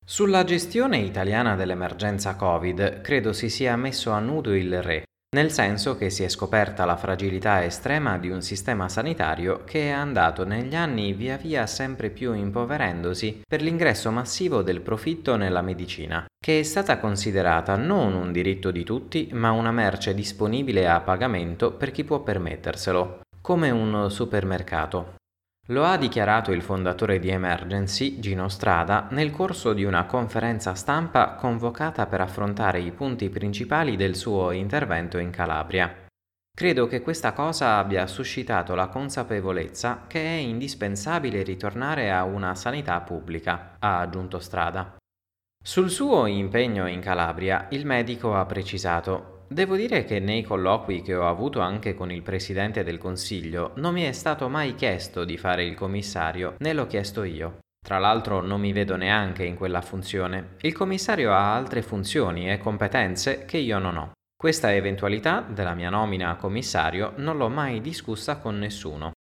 Sulla gestione italiana dell'emergenza Covid credo si sia messo a nudo il re, nel senso che si è scoperta la fragilità estrema di un sistema sanitario che è andato negli anni via via sempre più impoverendosi per l'ingresso massivo del profitto nella medicina, che è stata considerata non un diritto di tutti, ma una merce disponibile a pagamento per chi può permetterselo, come un supermercato. Lo ha dichiarato il fondatore di Emergency, Gino Strada, nel corso di una conferenza stampa convocata per affrontare i punti principali del suo intervento in Calabria. Credo che questa cosa abbia suscitato la consapevolezza che è indispensabile ritornare a una sanità pubblica, ha aggiunto Strada. Sul suo impegno in Calabria, il medico ha precisato: Devo dire che nei colloqui che ho avuto anche con il Presidente del Consiglio non mi è stato mai chiesto di fare il commissario, né l'ho chiesto io. Tra l'altro non mi vedo neanche in quella funzione. Il commissario ha altre funzioni e competenze che io non ho. Questa eventualità della mia nomina a commissario non l'ho mai discussa con nessuno.